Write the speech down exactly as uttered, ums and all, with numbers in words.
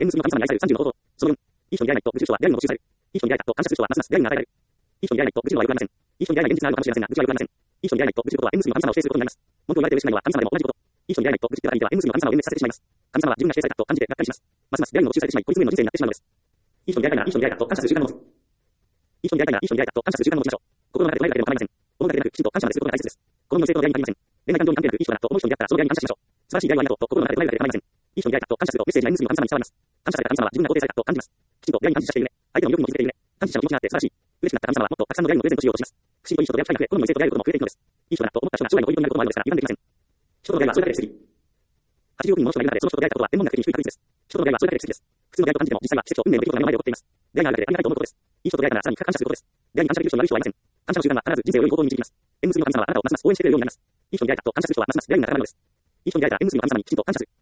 縁結びの神様に愛されるさんじゅうの方法。そのよん、いい人に出会えないと、愚痴る人は出会いにも没収される。いい人に出会えないと感謝する人はますます出会いに流れられる。いい人に出会えないと愚痴るのはよくありません。いい人に出会いない現実があるのかもしれませんが、愚痴はよくありません。いい人に出会えないと愚痴ることは縁結びの神様を否定することになります。文句を言われて嬉しくないのは神様でも同じこと。いい人に出会えないと愚痴ってたら相手は縁結びの神様を幻滅させてしまいます。神様は自分が否定されたと感じてがっかりします。ますます出会いにも没収されてしまい、孤立無縁の人生になってしまうのです。いい人に出会いたいなら、いい人に出会えたと感謝する習慣を持つ。いい人に出会いたいなら、いい人に出会えたと感謝する習慣を持ちましょう。心の中で唱えるだけでも構いません。思うだけでなく、きちんと感謝まですることが大切です。この世の成功の出会いに限りません。恋愛感情に関係なくいい人だなと思う人に出会ったら、その出会いに感謝しましょう。素晴らしい出会いをありがとうと心の中で唱えるだけで構いません。いい人に出会えたと感謝するとメッセージが縁結びの神様に伝わります。感謝された神様は自分が肯定されたと感じます。きちんと出会いに感謝しているね。相手の魅力にも気づいているね。感謝者の気持ちがあって素晴らしい。嬉しくなった神様はもっとたくさんの出会いをプレゼントしようとします。不思議といい人と出会う機会が増え、好みの異性と出会えることも増えていくのです。いい人だなと思った人が将来の恋人になることもあるのですから、油断できません。人との出会いはそれだけで不思議。はちじゅうおく人もの人がいる中で、その人と出会えたことは天文学的に低い確率です。人との出会いはそれだけで奇跡です。普通の出会いと感じても、実際は奇跡と運命の出来事が目の前で起こっています。出会いがあるだけでありがたいと思うことです。いい人と出会えたならさらに深く感謝することです。出会いに感謝できる人になる人はいません。感謝の習慣は必ず人生を良い方向に導きます。縁結びの神様はあなたをますます応援してくれるようになります。いい人に出会えたと感謝する人はますます出会いに仲間なのです。いい人に出会えたら縁結びの神様にきちんと感謝する。